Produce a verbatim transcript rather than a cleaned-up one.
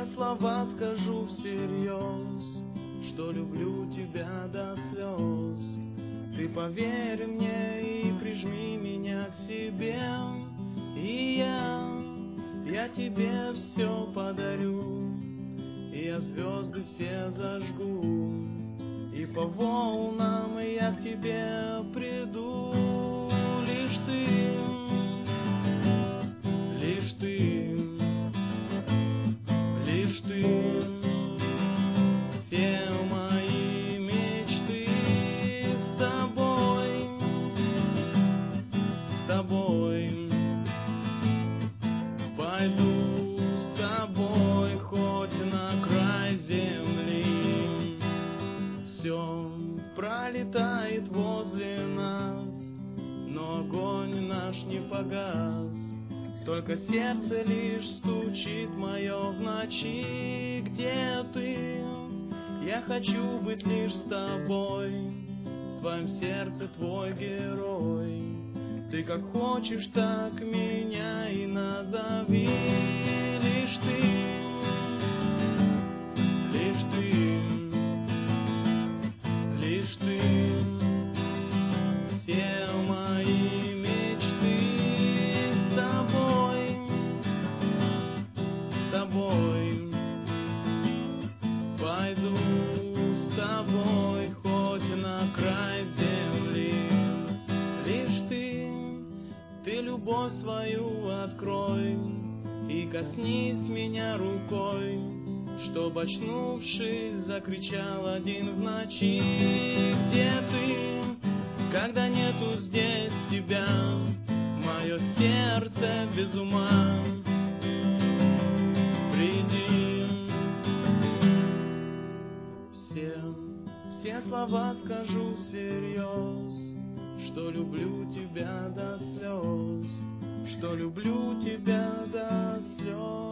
Все слова скажу всерьез, что люблю тебя до слез. Ты поверь мне и прижми меня к себе, и я, я тебе все подарю. И я звезды все зажгу, и по волнам я к тебе приду. Лишь ты, лишь ты, лишь ты, все мои мечты с тобой, с тобой. Пойду с тобой хоть на край земли. Все пролетает возле нас, но огонь наш не погас. Только сердце лишь стучит мое в ночи. Где ты? Я хочу быть лишь с тобой. В твоем сердце твой герой. Ты как хочешь, так меня и назови. Лишь ты, лишь ты, лишь ты. Все мои мечты с тобой, с тобой. Пойду с тобой хоть на край земли. Лишь ты, ты любовь свою открой и коснись меня рукой, чтоб, очнувшись, закричал один в ночи. Где ты, когда нету здесь тебя? Мое сердце без ума. Приди. Все, все слова скажу всерьез, что люблю тебя до слез, что люблю тебя до слез.